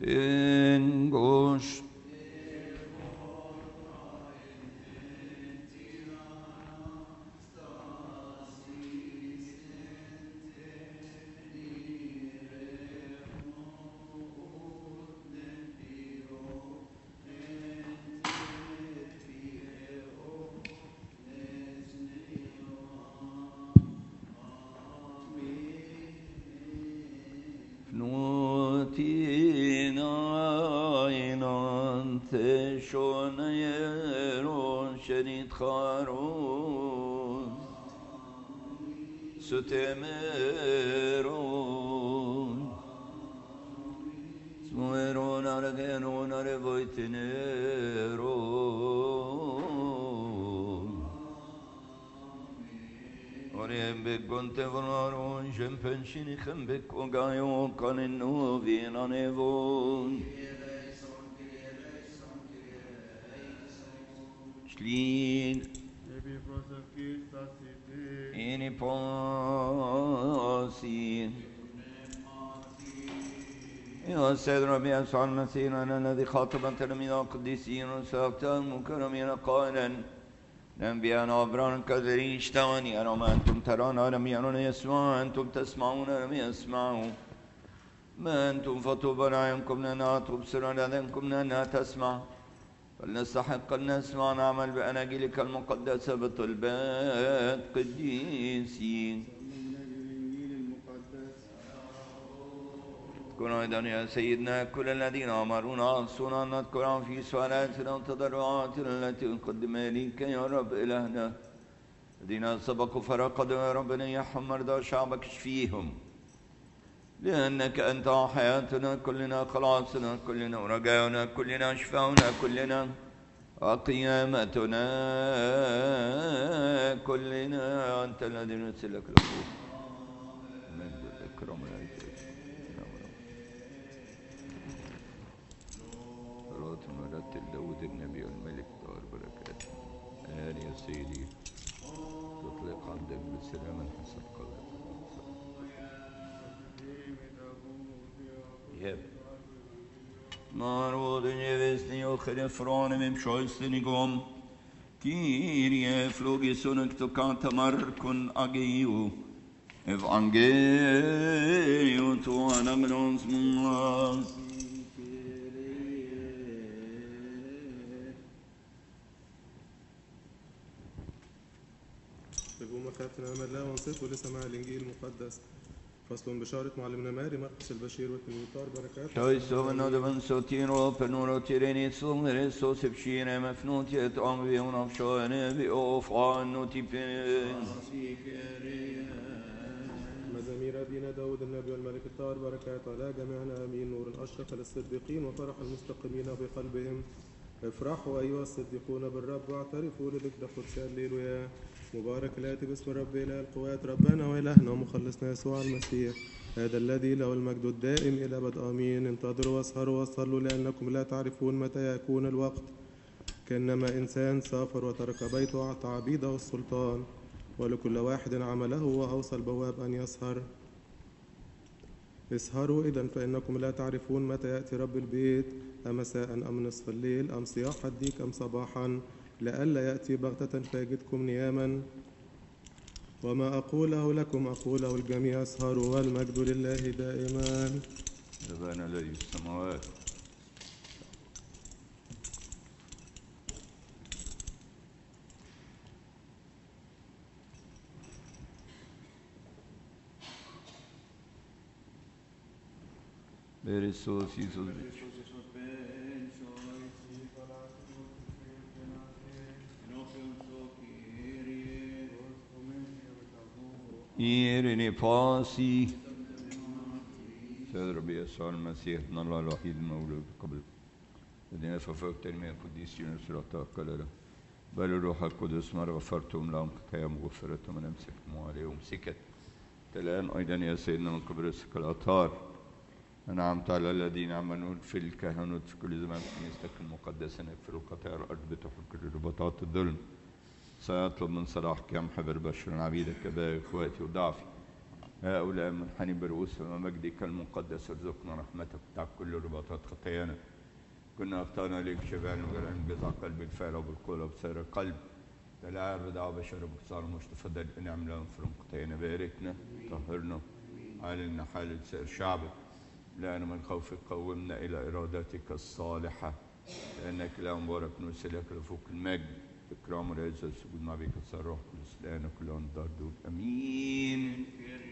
Tengosh. خاروز ستمرون سمرون أرجنون أربويتنيرون أريم بكون تفرارون جنبنشين خنبك وقايون كاننو فينا نيفون شلين إني باسين يا سيد ربي يسوع المسيح أنا الذي خاطب تلاميذ القديسين وسأكتب مكرمين قائلا الأنبياء أبرار كثيرين اشتواني أنا ما أنتم ترون ألم يرون يسمعون أنتم تسمعون ألم يسمعوا ما أنتم فطوبى أعينكم لنا تبصرون أذنكم لنا تسمع فلنستحق أن نسمع نعمل بأناجيلك المقدسة بطلبات قديسين اذكر أيضا يا سيدنا كل الذين أمرونا أنصرنا أن نذكرهم في سؤالاتنا وتضرعاتنا التي نقدم إليك يا رب إلهنا الذين سبقوا فرقدوا يا رب نيحهم مرضى شعبك اشفيهم لأنك أنت حياتنا كلنا خلاصنا كلنا ورجاؤنا كلنا شفاؤنا كلنا وقيامتنا كلنا أنت الذي نرسلك الأخوة من الإكرام صلاة مرتل داود النبي الملك دار بركاته يا سيدي تطلق عندك بالسلام حسب قدرك Narodu nevestni och refranen vem sjölsten igång Kyrie flogison och tokanta markon ageo Evangelium to anagnos mungas تقوم خاتنا أمر الله وانصت ولسماع الإنجيل المقدس فصل بشارة معلمنا ماري مرقس البشير والتلميذ بركات شويسو بنودبن سوتينو بنورو تيريني سومري سوس بشيرة مفنوتي اتعام بيونا بشواني بيوف عنو تيبين مزامير أبينا داود النبي والملك الطاهر بركات على جميعنا آمين نور أشرق للصديقين وفرح المستقيمين بقلبهم افرحوا أيها الصديقون بالرب واعترفوا لذكر قدسي الليلويا مبارك الآتي باسم الرب إله القوات ربنا وإلهنا ومخلصنا يسوع المسيح هذا الذي له المجد الدائم إلى بدء آمين انتظروا واسهروا وصلوا لأنكم لا تعرفون متى يكون الوقت كأنما إنسان سافر وترك بيته وأعطى عبيده السلطان ولكل واحد عمله وأوصى البواب أن يسهر اسهروا إذن فإنكم لا تعرفون متى يأتي رب البيت أمساء أم نصف الليل أم صياح الديك أم صباحا لئلا يأتي بغتة فيجدكم نياما وما أقوله لكم أقوله الجميع اسهروا والمجد لله دائما أبانا الذي في السماوات Beresos Jesus إيرني فاسي سيد ربي يسوع المسيح ابن الله الوحيد المولود قبل الذين فوق تلميذ القديسين صراط كلنا بل الروح القدس ما غفرتم لهم خطاياهم غفرتهم من أمسكتم عليهم سكت الآن أيضا يا سيدنا من قبرصك الأطهار أنعمت على الذين آمنوا في الكهنوت في كل زمان في كنيستك المقدسة يغفروا خطايا الأرض بتحكي رباطات الظلم سيطلب من صلاحك يا محب البشر عبيدك كباقي إخواتي وضعفي هؤلاء منحني برؤوسهم ومجدك المقدس ارزقنا رحمتك بتاع كل رباطات خطايانا. كنا أخطأنا ليك شبعنا وجرعنا بضع قلب بالفعل وبالقول وبسير القلب. تلاعب بدع بشر بكسار مش تفضل انعم لهم فرم خطايانا. باركنا طهرنا علمنا حال سائر شعبك. لأن من خوفك قومنا إلى إرادتك الصالحة. لأنك لا مبارك نرسلك لفوق المجد إكرام ورعزة السجود مع بك الروح القدس الآن كل أن دول أمين.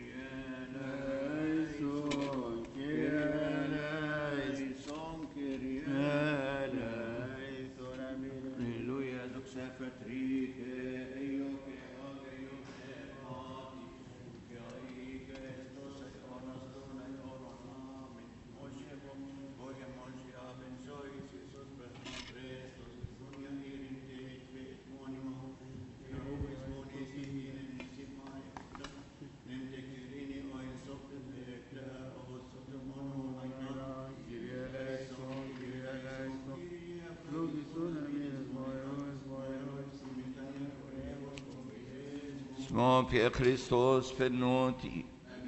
اسمه في كريستوس في النوتي.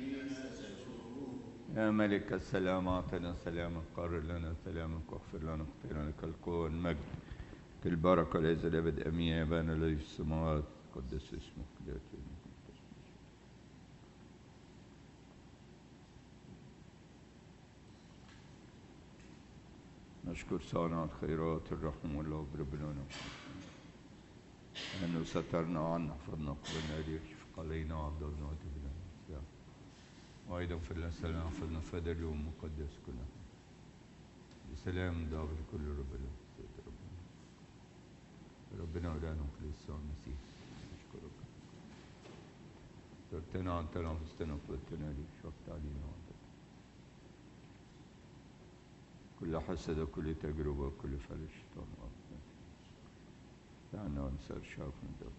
يا ملك السلام أعطنا سلامك قرر لنا سلامك واغفر لنا خطايانا كالقوة والمجد كالبركة ليس الأبد أمين. يا أبانا الذي في السماوات قدس اسمك ليأتي نشكر صانع الخيرات الرحم والله بربنا أنه سترنا وعنا حفظنا قبلنا ليكشف علينا وعبدالنا وتبنا وأيضا في السلام حفظنا فدى اليوم مقدس كله بسلام دابر كل ربنا ربنا ولانا خليص المسيح. نشكرك ترتنا عن تنافستنا وقلتنا ليك شفت علينا وعدك كل حسد وكل تجربة وكل فعل الشيطان وعدنا لأنه أنسى شافنا دابر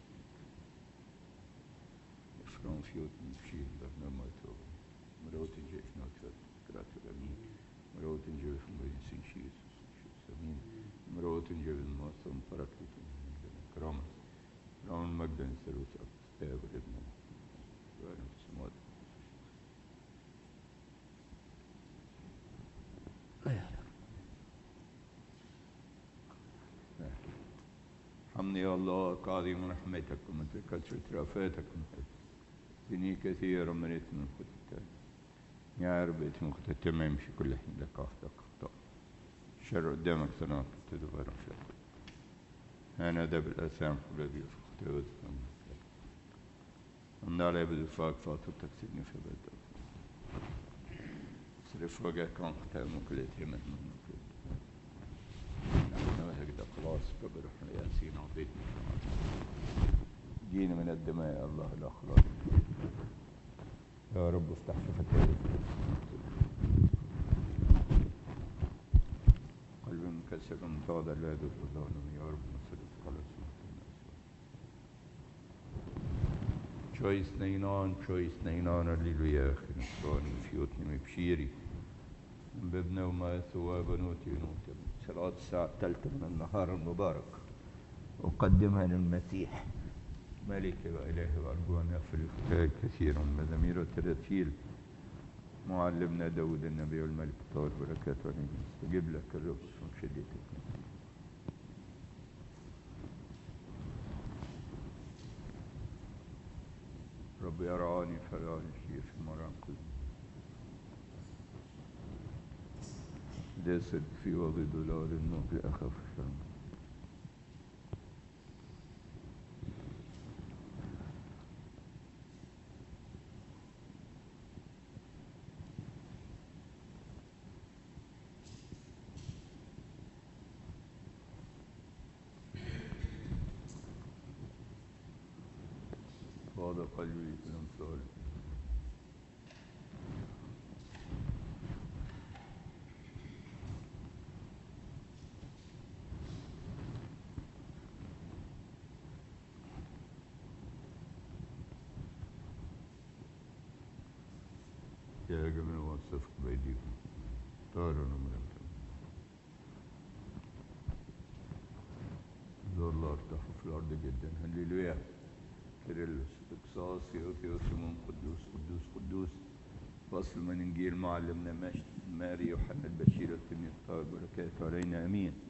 Från 14 nummer 2. Moroten Jeff Notfeld, Gratulamin. Moroten Jeff Moisin Jesus. Amin. Moroten Jeff Mossum Paraklitum. Kramas. Ron Magdan Serus up Stavridna. Run of Smod. حمني الله قاضي رحمتكم وتكثرة رأفتكم دني كثيرا من إثم الخطأ يا رب إثم الخطأ ما يمشي كل حين لك أخطاء شر قدامك تناقض تدبر في أنا ذا بالأثام الذي في خطأ أن على يبدو فاق فاطر تكسبني في بدر صرف وجهك عن خطأ كل إثم من كل نحن هكذا خلاص ببرح ياسين عبيدنا جينا من الدماء يا الله الأخلاق يا رب افتح شفتي قلبي منكسر متواضع لا يدرك الظالم يا رب نصرف خلاص شويس نينان الليلويا أخي نصراني فيوتني مبشيري بابنا وما ثواب نوتي صلاة الساعة الثالثة من النهار المبارك أقدمها للمسيح ملك وإله وأرجو أن يغفر لي كثيرا مزامير التراتيل معلمنا داود النبي والملك الطاهر بركاته عليه استجب لك الرب من شدتك رب يرعاني فرعاني شيء في مرام قلبي داسد في وضي دولار الموت لأخاف الشرم فاض قلبي في الأمثال يا جميع وصفك بأيديكم طارنا من التم زور الله ارتاحوا في الأرض جدا هللويا كيرلس اقصاص يوثيوسمون قدوس قدوس قدوس. فصل من انجيل معلمنا ماري يوحنا البشير التلميذ الطاهر بركاته علينا امين.